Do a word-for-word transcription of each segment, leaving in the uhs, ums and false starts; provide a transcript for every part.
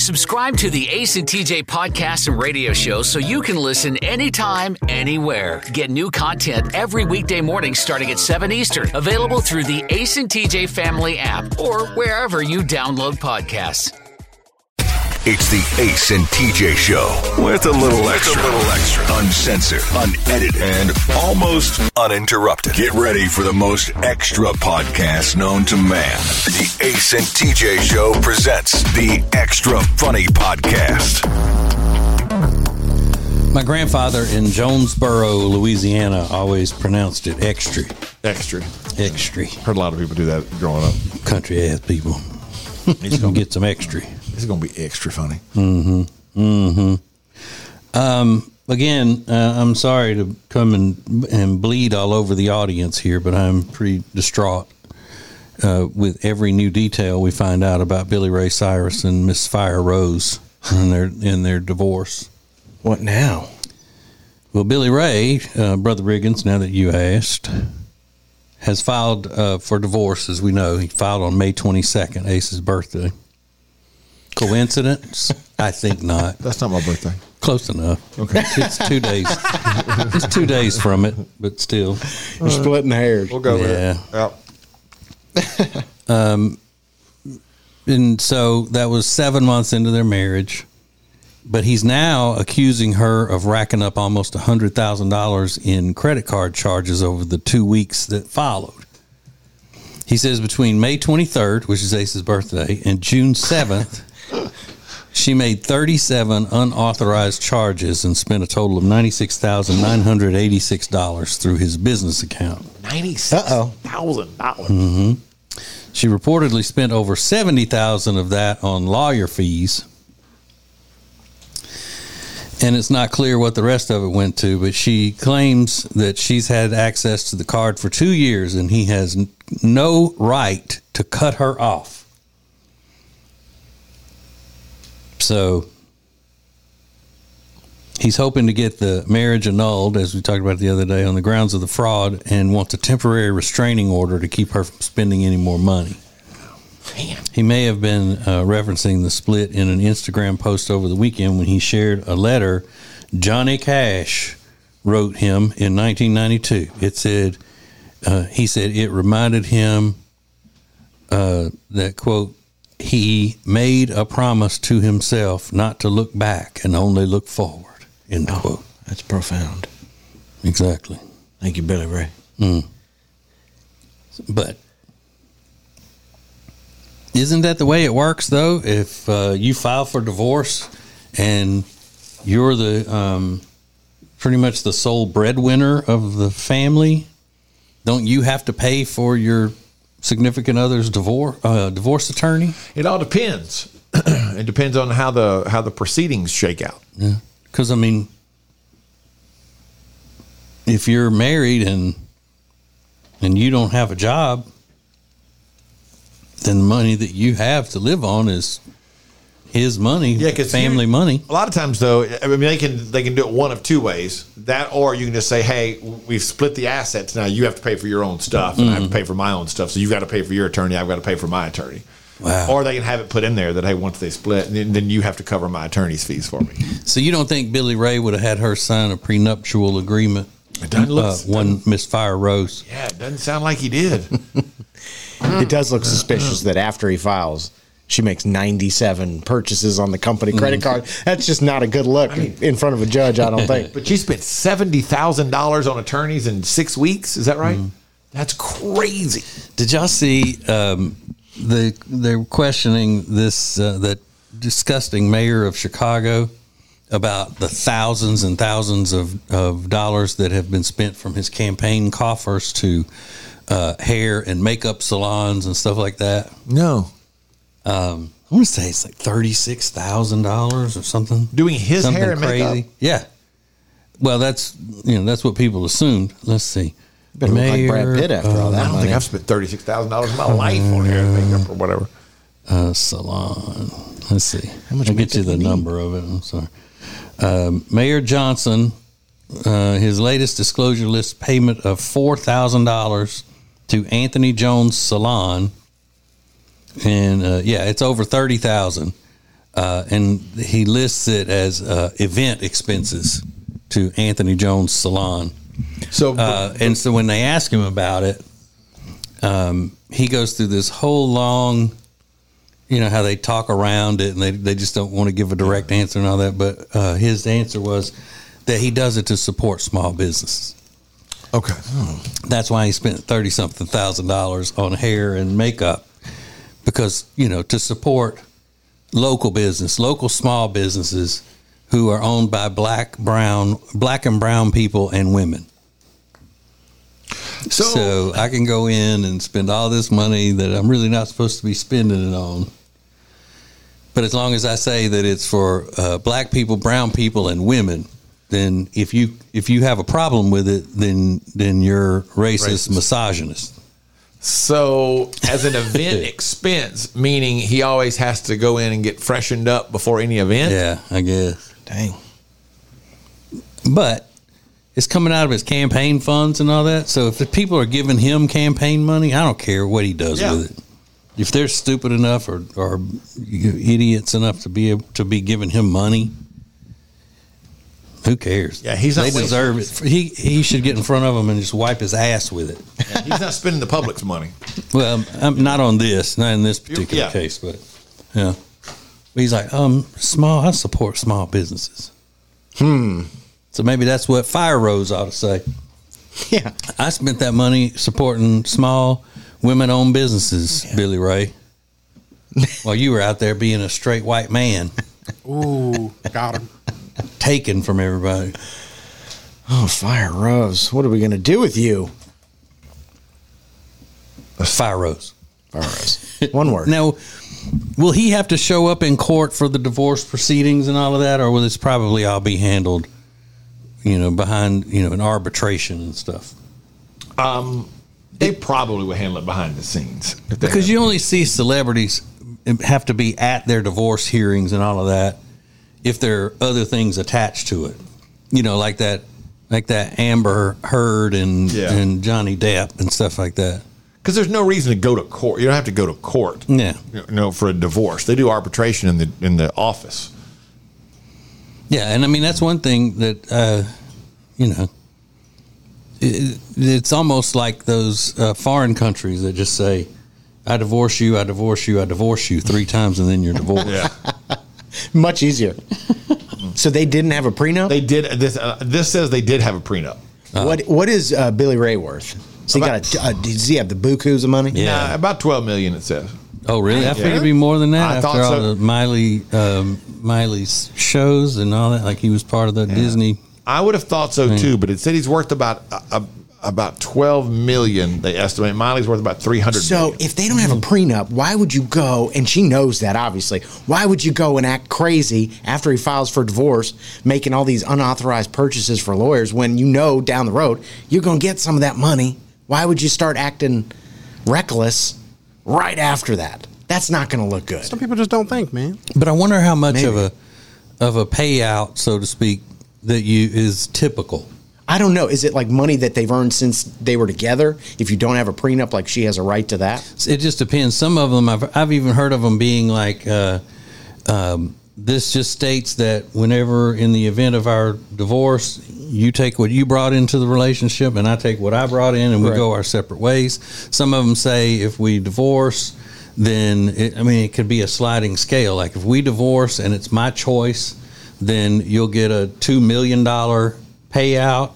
Subscribe to the Ace and T J podcast and radio show so you can listen anytime, anywhere. Get new content every weekday morning starting at seven Eastern. Available through the Ace and T J family app or wherever you download podcasts. It's the Ace and T J Show with a little extra, a little extra, uncensored, unedited, and almost uninterrupted. Get ready for the most extra podcast known to man. The Ace and T J Show presents the Extra Funny Podcast. My grandfather in Jonesboro, Louisiana, always pronounced it extra. Extra. Extra. Heard a lot of people do that growing up. Country ass people. He's going to get some extra. It's going to be extra funny. Mm-hmm. Mm-hmm. Um, again, uh, I'm sorry to come and and bleed all over the audience here, but I'm pretty distraught uh, with every new detail we find out about Billy Ray Cyrus and Miss Fire Rose and their in their divorce. What now? Well, Billy Ray, uh, Brother Riggins, now that you asked, has filed uh, for divorce, as we know. He filed on May twenty-second, Ace's birthday. Coincidence? I think not. That's not my birthday. Close enough. Okay. It's two days. It's two days from it, but still. You're splitting hairs. We'll go Yeah. with it. Yep. Um, and so that was seven months into their marriage. But he's now accusing her of racking up almost one hundred thousand dollars in credit card charges over the two weeks that followed. He says between May twenty-third, which is Ace's birthday, and June seventh, she made thirty-seven unauthorized charges and spent a total of ninety-six thousand nine hundred eighty-six dollars through his business account. ninety-six thousand dollars. Mm-hmm. She reportedly spent over seventy thousand dollars of that on lawyer fees. And it's not clear what the rest of it went to, but she claims that she's had access to the card for two years and he has n- no right to cut her off. So he's hoping to get the marriage annulled, as we talked about the other day, on the grounds of the fraud, and wants a temporary restraining order to keep her from spending any more money. Man. He may have been uh, referencing the split in an Instagram post over the weekend when he shared a letter Johnny Cash wrote him in nineteen ninety-two. It said, uh, he said it reminded him uh, that, quote, he made a promise to himself not to look back and only look forward, end oh, quote. That's profound. Exactly. Thank you, Billy Ray. Mm. But isn't that the way it works, though? If uh, you file for divorce and you're the um, pretty much the sole breadwinner of the family, don't you have to pay for your significant other's divorce uh, divorce attorney? It all depends. It depends on how the how the proceedings shake out. Yeah, because I mean, if you're married and and you don't have a job, then the money that you have to live on is his money, Yeah, because family money. A lot of times, though, I mean, they can they can do it one of two ways. That, or you can just say, "Hey, we've split the assets. Now you have to pay for your own stuff, and Mm-hmm. I have to pay for my own stuff. So you've got to pay for your attorney. I've got to pay for my attorney." Wow. Or they can have it put in there that, hey, once they split, then, then you have to cover my attorney's fees for me. So you don't think Billy Ray would have had her sign a prenuptial agreement? It doesn't look. Uh, one Miss Fire Rose. Yeah, it doesn't sound like he did. It does look suspicious that after he files, she makes ninety-seven purchases on the company credit card. That's just not a good look in front of a judge, I don't think. But she spent seventy thousand dollars on attorneys in six weeks. Is that right? Mm. That's crazy. Did y'all see um, the they're questioning this uh, that disgusting mayor of Chicago about the thousands and thousands of, of dollars that have been spent from his campaign coffers to uh, hair and makeup salons and stuff like that? No. Um, I want to say it's like thirty-six thousand dollars or something. Doing his something hair and crazy. makeup? Yeah. Well, that's, you know, that's what people assumed. Let's see. Better look like Brad Pitt after all that I don't money. think I've spent thirty-six thousand dollars in my life on hair and makeup or whatever. Uh, salon. Let's see. How much I'll get you makeup the you number of it. I'm sorry. Um, Mayor Johnson, uh, his latest disclosure lists payment of four thousand dollars to Anthony Jones Salon. And, uh, yeah, it's over thirty thousand dollars. uh, and he lists it as uh, event expenses to Anthony Jones Salon. So, uh, and so when they ask him about it, um, he goes through this whole long, you know, how they talk around it and they, they just don't want to give a direct answer and all that. But uh, his answer was that he does it to support small businesses. okay. That's why he spent thirty something thousand dollars on hair and makeup, because, you know, to support local business, local small businesses who are owned by black, brown, black and brown people and women. So, So I can go in and spend all this money that I'm really not supposed to be spending it on. But as long as I say that it's for uh, black people, brown people, and women, then if you if you have a problem with it, then then you're racist, Racist. misogynist. so as an event expense, meaning he always has to go in and get freshened up before any event. Yeah, I guess. Dang. But it's coming out of his campaign funds and all that. So if the people are giving him campaign money, I don't care what he does Yeah. with it. If they're stupid enough or, or idiots enough to be able to be giving him money, who cares? Yeah, he's not They wasting- deserve it. He he should get in front of them and just wipe his ass with it. Yeah, he's not spending the public's money. Well, I'm not on this, not in this particular Yeah. case, but yeah. But he's like, um, small. I support small businesses. Hmm. So maybe that's what Fire Rose ought to say. Yeah. I spent that money supporting small women-owned businesses, Billy Ray, while you were out there being a straight white man, Ooh, got him. taken from everybody. Oh, Fire Rose. What are we going to do with you? Fire Rose. Fire Rose. One word. Now, will he have to show up in court for the divorce proceedings and all of that, or will this probably all be handled, you know, behind, you know, an arbitration and stuff? Um, they probably would handle it behind the scenes. if they Because had- you only see celebrities have to be at their divorce hearings and all of that if there are other things attached to it. You know, like that, like that Amber Heard and Yeah. and Johnny Depp and stuff like that. Because there's no reason to go to court. You don't have to go to court. Yeah. You know, for a divorce, they do arbitration in the in the office. Yeah, and I mean that's one thing that uh, you know. It, it's almost like those uh, foreign countries that just say, "I divorce you, I divorce you, I divorce you" three times, and then you're divorced. Yeah, Much easier. So they didn't have a prenup? they did. This uh, this says they did have a prenup. What What is uh, Billy Ray worth? So he got a, uh, does he have the bukus of money? Yeah. Nah, about twelve million. It says. Oh, really? I figured Yeah. it'd be more than that I after thought all so. the Miley um, Miley's shows and all that. Like he was part of the Disney. I would have thought so too, but it said he's worth about uh, uh, about twelve million. They estimate Miley's worth about three hundred. So if they don't have a prenup, why would you go, and she knows that obviously, why would you go and act crazy after he files for divorce, making all these unauthorized purchases for lawyers when you know down the road you're going to get some of that money? Why would you start acting reckless right after that? That's not going to look good. Some people just don't think, man. But I wonder how much Maybe. of a of a payout, so to speak, that you is typical. I don't know. Is it like money that they've earned since they were together? If you don't have a prenup, like she has a right to that? It just depends. Some of them, I've, I've even heard of them being like, uh, um, this just states that whenever in the event of our divorce, you take what you brought into the relationship and I take what I brought in and we Right. go our separate ways. Some of them say if we divorce, then, it, I mean, it could be a sliding scale. Like if we divorce and it's my choice, then you'll get a two million dollars payout,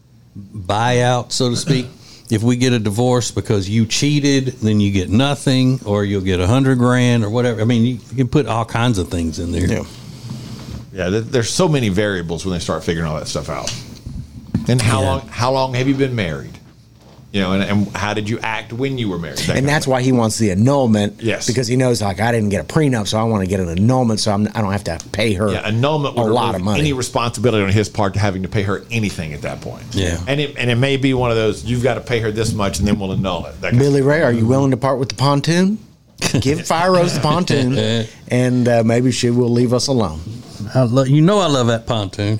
buyout, so to speak. If we get a divorce because you cheated, then you get nothing, or you'll get a hundred grand or whatever. I mean, you, you can put all kinds of things in there. Yeah. Yeah, there- there's so many variables when they start figuring all that stuff out. And how Yeah. long? How long have you been married? You know, and, and how did you act when you were married? That kind And of that's thing. why he wants the annulment. Yes. Because he knows, like, I didn't get a prenup, so I want to get an annulment, so I'm, I don't have to pay her Yeah, annulment a would lot remove of money. any responsibility on his part to having to pay her anything at that point. Yeah. and it and it may be one of those you've got to pay her this much and then we'll annul it. That kind of- Billy Ray, are you willing to part with the pontoon? Give Fire Rose the pontoon, and uh, maybe she will leave us alone. I lo- you know I love that pontoon.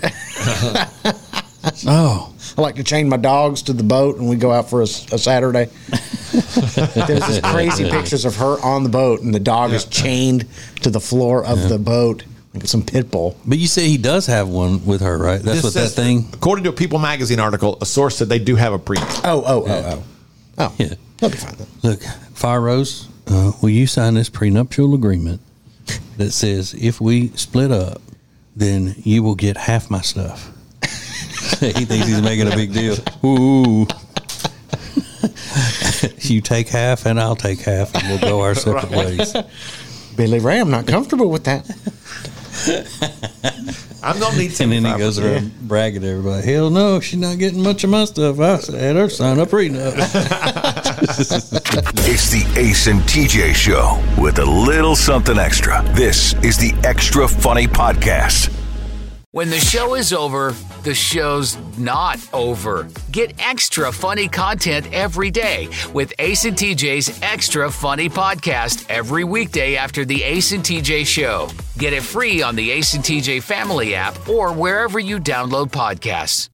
oh, I like to chain my dogs to the boat, and we go out for a, s- a Saturday. There's this crazy pictures of her on the boat, and the dog is chained to the floor of the boat like some pit bull. But you say he does have one with her, right? That's This what says- that thing. According to a People magazine article, a source said they do have a prenup. Oh, oh, oh, oh. Oh, Yeah. he'll be fine then. Look, Fire Rose, uh, will you sign this prenuptial agreement that says if we split up, then you will get half my stuff? He thinks he's making a big deal. Ooh. You take half and I'll take half and we'll go our separate ways. Billy Ray, I'm not comfortable with that. I'm gonna need And then he seventy-five goes percent. around bragging to everybody, hell no, she's not getting much of my stuff. I had her sign up prenup. It's the Ace and T J Show with a little something extra. This is the Extra Funny Podcast. When the show is over, the show's not over. Get extra funny content every day with Ace and T J's Extra Funny Podcast every weekday after the Ace and T J Show. Get it free on the Ace and T J Family app or wherever you download podcasts.